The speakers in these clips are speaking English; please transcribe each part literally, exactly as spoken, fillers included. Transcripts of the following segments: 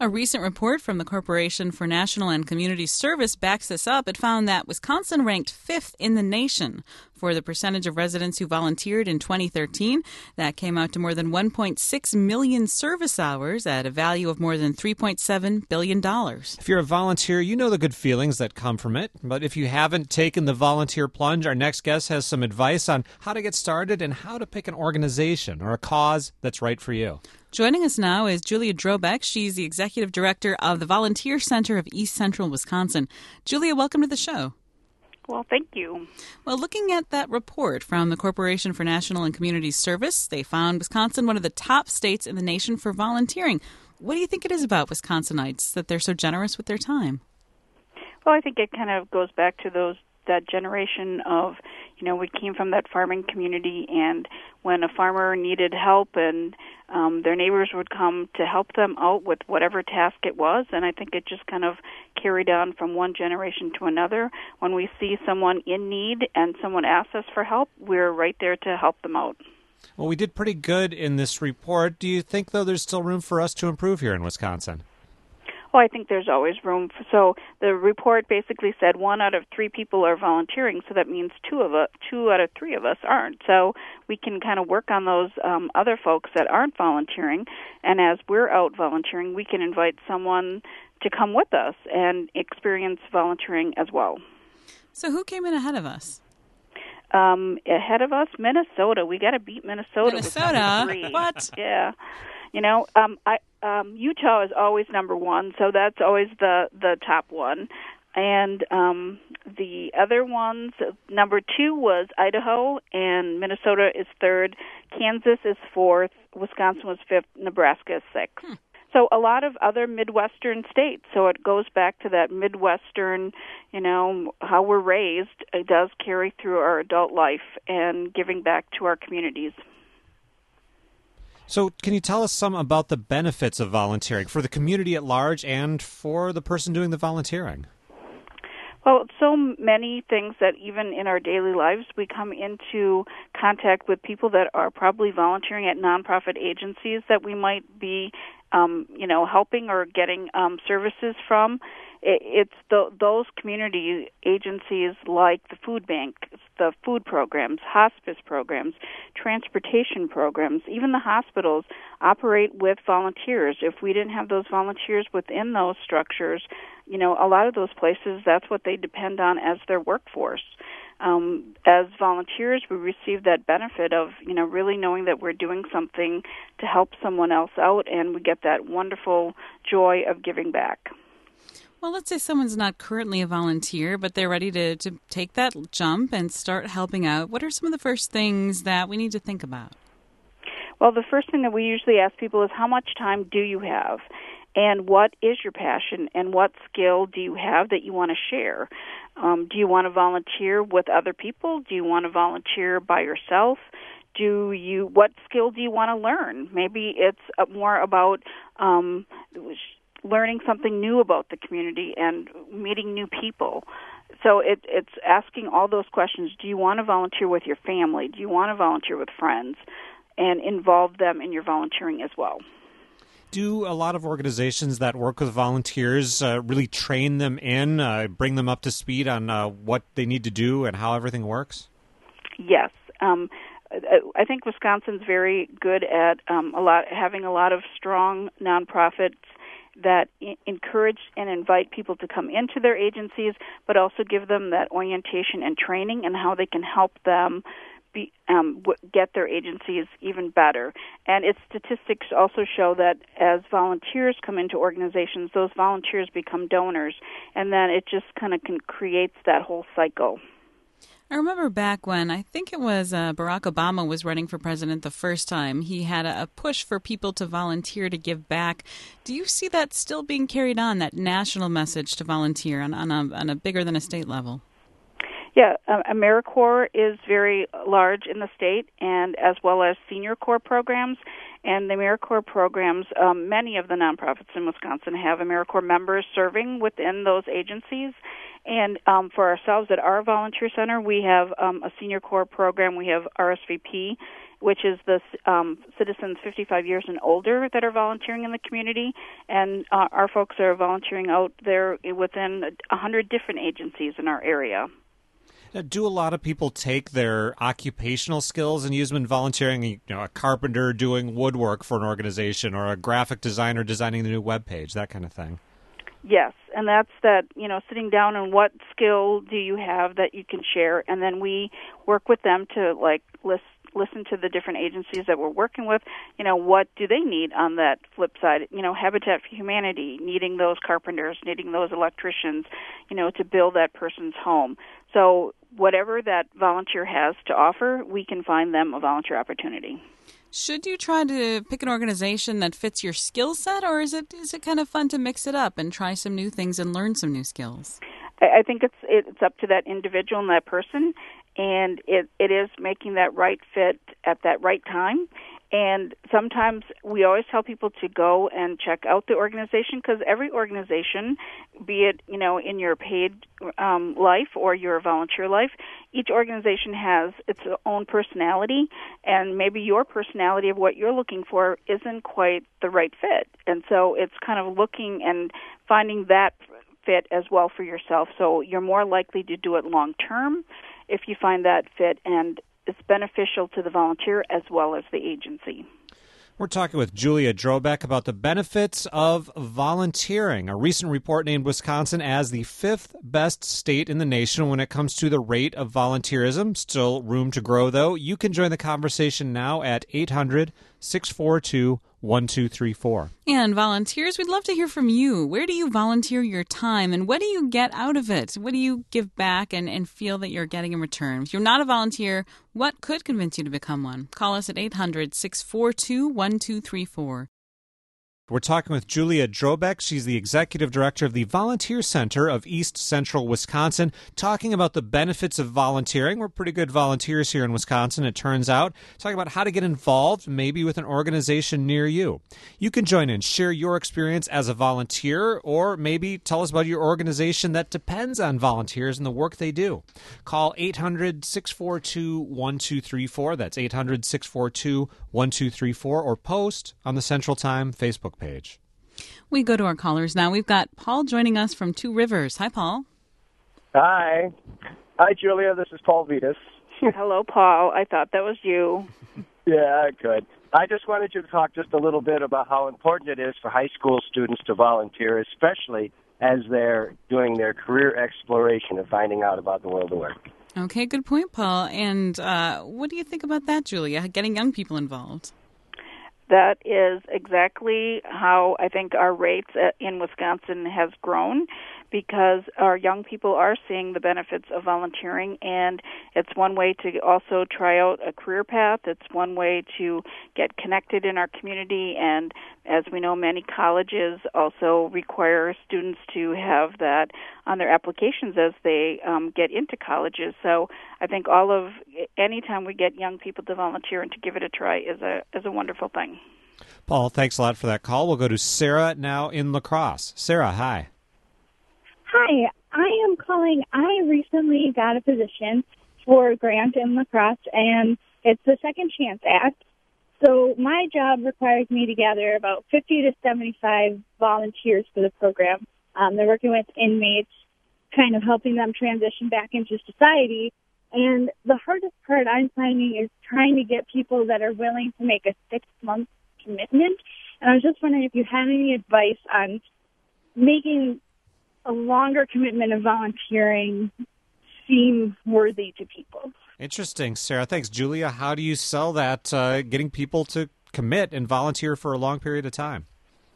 A recent report from the Corporation for National and Community Service backs this up. It found that Wisconsin ranked fifth in the nation for the percentage of residents who volunteered in twenty thirteen. That came out to more than one point six million service hours at a value of more than three point seven billion dollars. If you're a volunteer, you know the good feelings that come from it. But if you haven't taken the volunteer plunge, our next guest has some advice on how to get started and how to pick an organization or a cause that's right for you. Joining us now is Julia Drobeck. She's the executive director of the Volunteer Center of East Central Wisconsin. Julia, welcome to the show. Well, thank you. Well, looking at that report from the Corporation for National and Community Service, they found Wisconsin one of the top states in the nation for volunteering. What do you think it is about Wisconsinites that they're so generous with their time? Well, I think it kind of goes back to those that generation of, you know, we came from that farming community, and when a farmer needed help and um, their neighbors would come to help them out with whatever task it was, and I think it just kind of carried on from one generation to another. When we see someone in need and someone asks us for help, we're right there to help them out. Well, we did pretty good in this report. Do you think, though, there's still room for us to improve here in Wisconsin? Well, I think there's always room. For, so the report basically said one out of three people are volunteering, so that means two of us, two out of three of us aren't. So we can kind of work on those um, other folks that aren't volunteering, and as we're out volunteering, we can invite someone to come with us and experience volunteering as well. So who came in ahead of us? Um, ahead of us, Minnesota. We got to beat Minnesota. Minnesota? With What? Yeah. You know, um, I, um, Utah is always number one, so that's always the, the top one. And um, the other ones, number two was Idaho, and Minnesota is third. Kansas is fourth. Wisconsin was fifth. Nebraska is sixth. Hmm. So a lot of other Midwestern states. So it goes back to that Midwestern, you know, how we're raised. It does carry through our adult life and giving back to our communities. So can you tell us some about the benefits of volunteering for the community at large and for the person doing the volunteering? Well, so many things that even in our daily lives, we come into contact with people that are probably volunteering at nonprofit agencies that we might be, um, you know, helping or getting um, services from. It's the, those community agencies like the food bank, the food programs, hospice programs, transportation programs, even the hospitals operate with volunteers. If we didn't have those volunteers within those structures, you know, a lot of those places, that's what they depend on as their workforce. Um, as volunteers, we receive that benefit of, you know, really knowing that we're doing something to help someone else out, and we get that wonderful joy of giving back. Well, let's say someone's not currently a volunteer, but they're ready to, to take that jump and start helping out. What are some of the first things that we need to think about? Well, the first thing that we usually ask people is, how much time do you have? And what is your passion? And what skill do you have that you want to share? Um, do you want to volunteer with other people? Do you want to volunteer by yourself? Do you? What skill do you want to learn? Maybe it's more about um, learning something new about the community and meeting new people. So it, it's asking all those questions. Do you want to volunteer with your family? Do you want to volunteer with friends? And involve them in your volunteering as well. Do a lot of organizations that work with volunteers uh, really train them in, uh, bring them up to speed on uh, what they need to do and how everything works? Yes. Um, I think Wisconsin's very good at um, a lot having a lot of strong nonprofits that I- encourage and invite people to come into their agencies, but also give them that orientation and training and how they can help them be, um, w- get their agencies even better. And its statistics also show that as volunteers come into organizations, those volunteers become donors, and then it just kind of can creates that whole cycle. I remember back when, I think it was uh, Barack Obama was running for president the first time, he had a, a push for people to volunteer to give back. Do you see that still being carried on, that national message to volunteer on, on, a, on a bigger than a state level? Yeah, uh, AmeriCorps is very large in the state, and as well as Senior Corps programs. And the AmeriCorps programs, um, many of the nonprofits in Wisconsin have AmeriCorps members serving within those agencies. And um, for ourselves at our volunteer center, we have um, a Senior Corps program. We have R S V P, which is the um, citizens fifty-five years and older that are volunteering in the community, and uh, our folks are volunteering out there within one hundred different agencies in our area. Now, do a lot of people take their occupational skills and use them in volunteering? You know, a carpenter doing woodwork for an organization, or a graphic designer designing the new webpage, that kind of thing. Yes, and that's that, you know, sitting down and what skill do you have that you can share, and then we work with them to, like, list, listen to the different agencies that we're working with, you know, what do they need on that flip side? You know, Habitat for Humanity, needing those carpenters, needing those electricians, you know, to build that person's home. So whatever that volunteer has to offer, we can find them a volunteer opportunity. Should you try to pick an organization that fits your skill set, or is it is it kind of fun to mix it up and try some new things and learn some new skills? I think it's it's up to that individual and that person, and it, it is making that right fit at that right time. And sometimes we always tell people to go and check out the organization, because every organization, be it, you know, in your paid um, life or your volunteer life, each organization has its own personality, and maybe your personality of what you're looking for isn't quite the right fit. And so it's kind of looking and finding that fit as well for yourself. So you're more likely to do it long term if you find that fit, and it's beneficial to the volunteer as well as the agency. We're talking with Julia Drobeck about the benefits of volunteering. A recent report named Wisconsin as the fifth best state in the nation when it comes to the rate of volunteerism. Still room to grow, though. You can join the conversation now at eight hundred, six four two, one two three four. And volunteers, we'd love to hear from you. Where do you volunteer your time, and what do you get out of it? What do you give back and, and feel that you're getting in return? If you're not a volunteer, what could convince you to become one? Call us at eight hundred, six four two, one two three four. We're talking with Julia Drobeck. She's the executive director of the Volunteer Center of East Central Wisconsin, talking about the benefits of volunteering. We're pretty good volunteers here in Wisconsin, it turns out. Talking about how to get involved, maybe with an organization near you. You can join in, share your experience as a volunteer, or maybe tell us about your organization that depends on volunteers and the work they do. Call eight hundred, six four two, one two three four. That's eight hundred, six four two, one two three four, or post on the Central Time Facebook page. We go to our callers now. We've got Paul joining us from Two Rivers. Hi, Paul. Hi. Hi, Julia. This is Paul Vitas. Hello, Paul. I thought that was you. Yeah, good. I just wanted you to talk just a little bit about how important it is for high school students to volunteer, especially as they're doing their career exploration and finding out about the world of work. Okay, good point, Paul. And uh, what do you think about that, Julia, getting young people involved? That is exactly how I think our rates in Wisconsin has grown, because our young people are seeing the benefits of volunteering, and it's one way to also try out a career path. It's one way to get connected in our community, and as we know, many colleges also require students to have that on their applications as they um, get into colleges. So I think all of anytime we get young people to volunteer and to give it a try is a is a wonderful thing. Paul, thanks a lot for that call. We'll go to Sarah now in La Crosse. Sarah, hi. Hi, I am calling. I recently got a position for a grant in La Crosse, and it's the Second Chance Act. So my job requires me to gather about fifty to seventy-five volunteers for the program. Um, they're working with inmates, kind of helping them transition back into society. And the hardest part I'm finding is trying to get people that are willing to make a six-month commitment. And I was just wondering if you had any advice on making a longer commitment of volunteering seem worthy to people. Interesting, Sarah. Thanks. Julia, how do you sell that, uh, getting people to commit and volunteer for a long period of time?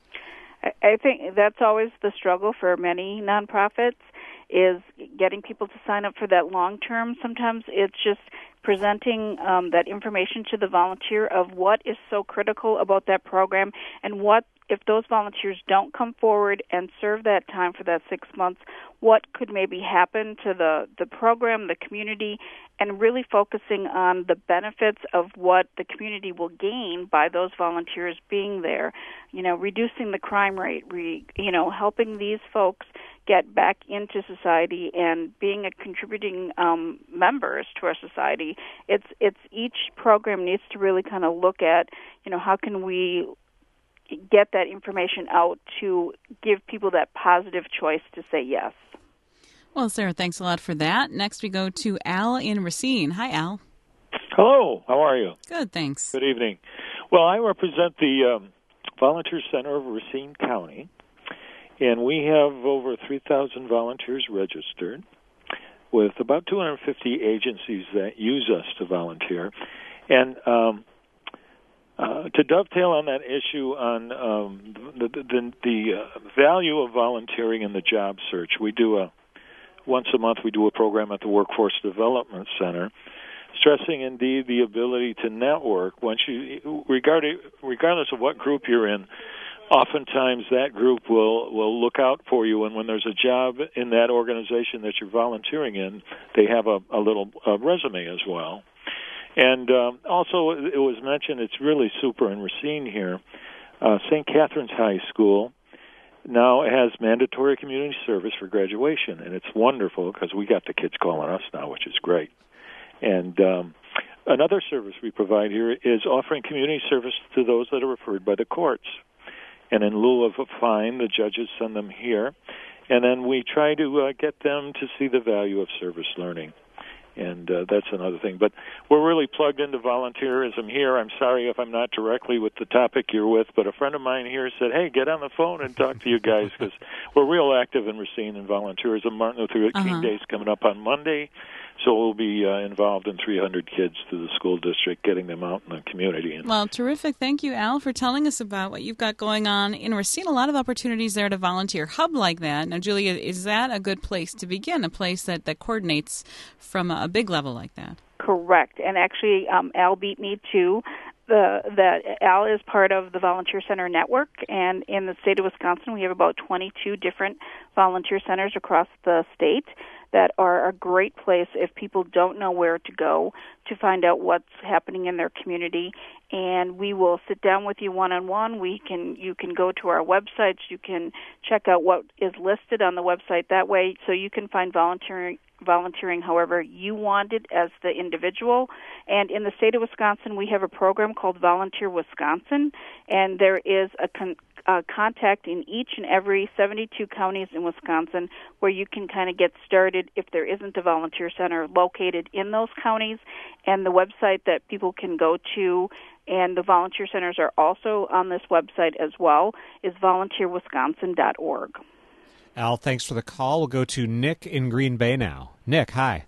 I think that's always the struggle for many nonprofits, is getting people to sign up for that long term. Sometimes it's just presenting um, that information to the volunteer of what is so critical about that program, and what, if those volunteers don't come forward and serve that time for that six months, what could maybe happen to the, the program, the community, and really focusing on the benefits of what the community will gain by those volunteers being there. You know, reducing the crime rate, re, you know, helping these folks get back into society and being a contributing um, members to our society. It's it's each program needs to really kind of look at, you know, how can we get that information out to give people that positive choice to say yes. Well, Sarah, thanks a lot for that. Next we go to Al in Racine. Hi, Al. Hello, how are you? Good, thanks. Good evening. Well, I represent the um, Volunteer Center of Racine County, and we have over three thousand volunteers registered with about two hundred fifty agencies that use us to volunteer. And um, uh, to dovetail on that issue on um, the, the, the uh, value of volunteering in the job search, we do a, once a month we do a program at the Workforce Development Center, stressing indeed the ability to network. Once you, regardless of what group you're in, oftentimes that group will, will look out for you, and when there's a job in that organization that you're volunteering in, they have a, a little a resume as well. And um, also, it was mentioned, it's really super in Racine here, uh, Saint Catherine's High School now has mandatory community service for graduation, and it's wonderful because we got the kids calling us now, which is great. And um, another service we provide here is offering community service to those that are referred by the courts. And in lieu of a fine, the judges send them here, and then we try to uh, get them to see the value of service learning. And uh, that's another thing. But we're really plugged into volunteerism here. I'm sorry if I'm not directly with the topic you're with, but a friend of mine here said, hey, get on the phone and talk to you guys, because we're real active in Racine in volunteerism. Martin Luther King uh-huh. Day is coming up on Monday, so we'll be uh, involved in three hundred kids through the school district, getting them out in the community. Well, terrific. Thank you, Al, for telling us about what you've got going on in Racine. A lot of opportunities there to volunteer. Hub like that. Now, Julia, is that a good place to begin, a place that, that coordinates from a big level like that? Correct. And actually, um, Al beat me to the that Al is part of the Volunteer Center Network, and in the state of Wisconsin, we have about twenty-two different volunteer centers across the state that are a great place if people don't know where to go to find out what's happening in their community. And we will sit down with you one-on-one. We can, you can go to our websites. You can check out what is listed on the website that way, so you can find volunteering volunteering however you want it as the individual. And in the state of Wisconsin, we have a program called Volunteer Wisconsin, and there is a con- uh, contact in each and every seventy-two counties in Wisconsin where you can kind of get started if there isn't a volunteer center located in those counties. And the website that people can go to, and the volunteer centers are also on this website as well, is volunteer wisconsin dot org. Al, thanks for the call. We'll go to Nick in Green Bay now. Nick, hi.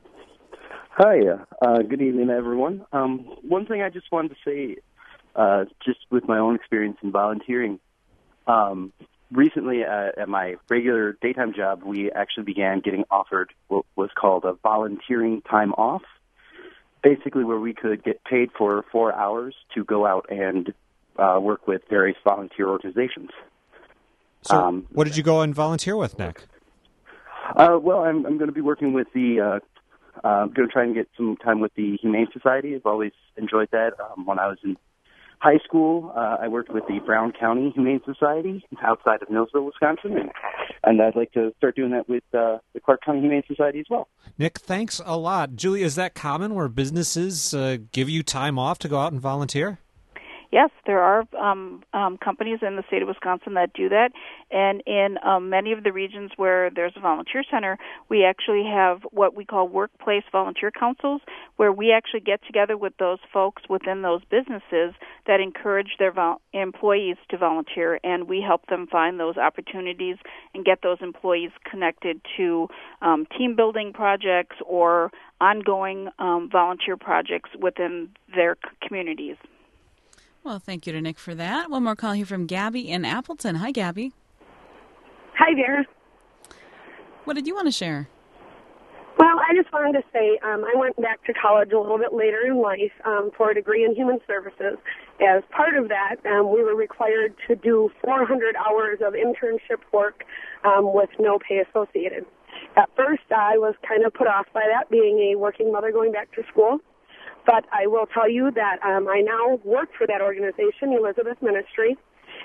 Hi. Uh, good evening, everyone. Um, one thing I just wanted to say, uh, just with my own experience in volunteering, um, recently uh, at my regular daytime job, we actually began getting offered what was called a volunteering time off, basically where we could get paid for four hours to go out and uh, work with various volunteer organizations. So um, what did you go and volunteer with, Nick? Uh, well, I'm, I'm going to be working with the, uh, uh, I'm going to try and get some time with the Humane Society. I've always enjoyed that. Um, when I was in high school, uh, I worked with the Brown County Humane Society outside of Millsville, Wisconsin, and, and I'd like to start doing that with uh, the Clark County Humane Society as well. Nick, thanks a lot. Julie, is that common where businesses uh, give you time off to go out and volunteer? Yes, there are um, um, companies in the state of Wisconsin that do that, and in um, many of the regions where there's a volunteer center, we actually have what we call workplace volunteer councils, where we actually get together with those folks within those businesses that encourage their vol- employees to volunteer, and we help them find those opportunities and get those employees connected to um, team building projects or ongoing um, volunteer projects within their c- communities. Well, thank you to Nick for that. One more call here from Gabby in Appleton. Hi, Gabby. Hi there. What did you want to share? Well, I just wanted to say um, I went back to college a little bit later in life um, for a degree in human services. As part of that, um, we were required to do four hundred hours of internship work um, with no pay associated. At first, I was kind of put off by that, being a working mother going back to school. But I will tell you that um, I now work for that organization, Elizabeth Ministry,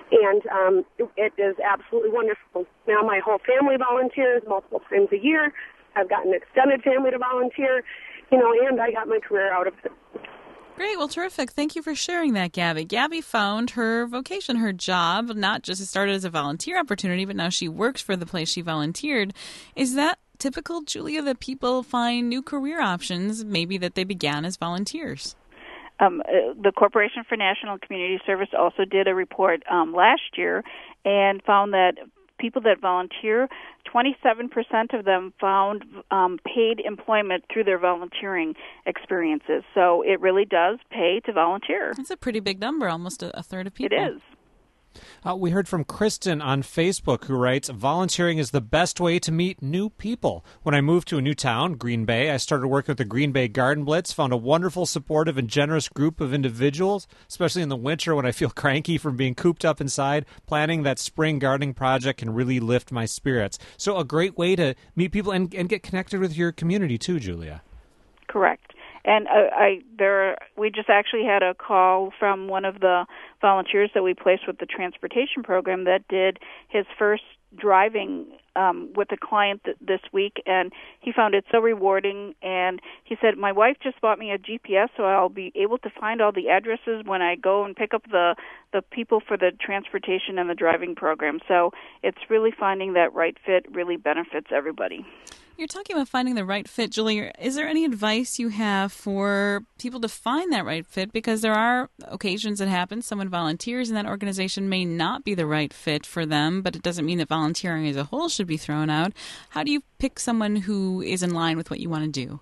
and um, it, it is absolutely wonderful. Now my whole family volunteers multiple times a year. I've got an extended family to volunteer, you know, and I got my career out of it. Great. Well, terrific. Thank you for sharing that, Gabby. Gabby found her vocation, her job, not just started as a volunteer opportunity, but now she works for the place she volunteered. Is that typical, Julia, that people find new career options, maybe that they began as volunteers? Um, uh, the Corporation for National Community Service also did a report um, last year and found that people that volunteer, twenty-seven percent of them found um, paid employment through their volunteering experiences. So it really does pay to volunteer. That's a pretty big number, almost a, a third of people. It is. Uh, we heard from Kristen on Facebook, who writes, volunteering is the best way to meet new people. When I moved to a new town, Green Bay, I started working with the Green Bay Garden Blitz, found a wonderful, supportive, and generous group of individuals, especially in the winter when I feel cranky from being cooped up inside. Planning that spring gardening project can really lift my spirits. So a great way to meet people and, and get connected with your community, too, Julia. Correct. And uh, I there we just actually had a call from one of the volunteers that we placed with the transportation program that did his first driving um, with a client th- this week, and he found it so rewarding. And he said, my wife just bought me a G P S, so I'll be able to find all the addresses when I go and pick up the, the people for the transportation and the driving program. So it's really finding that right fit really benefits everybody. You're talking about finding the right fit, Julie. Is there any advice you have for people to find that right fit? Because there are occasions it happens, someone volunteers and that organization may not be the right fit for them, but it doesn't mean that volunteering as a whole should be thrown out. How do you pick someone who is in line with what you want to do?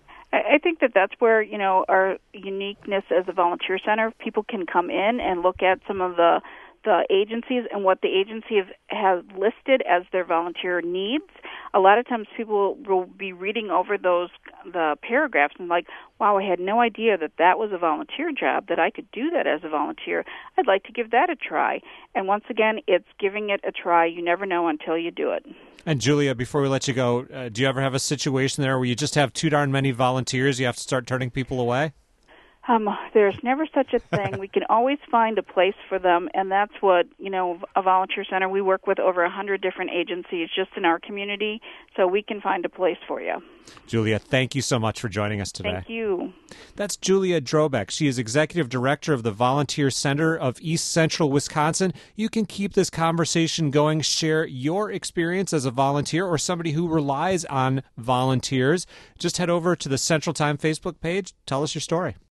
I think that that's where, you know, our uniqueness as a volunteer center, people can come in and look at some of the the agencies and what the agency have, has listed as their volunteer needs. A lot of times people will be reading over those the paragraphs and like, wow, I had no idea that that was a volunteer job, that I could do that as a volunteer. I'd like to give that a try. And once again, it's giving it a try. You never know until you do it. And Julia, before we let you go, uh, do you ever have a situation there where you just have too darn many volunteers, you have to start turning people away? Um, there's never such a thing. We can always find a place for them, and that's what, you know, a volunteer center, we work with over one hundred different agencies just in our community, so we can find a place for you. Julia, thank you so much for joining us today. Thank you. That's Julia Drobeck. She is Executive Director of the Volunteer Center of East Central Wisconsin. You can keep this conversation going. Share your experience as a volunteer or somebody who relies on volunteers. Just head over to the Central Time Facebook page. Tell us your story.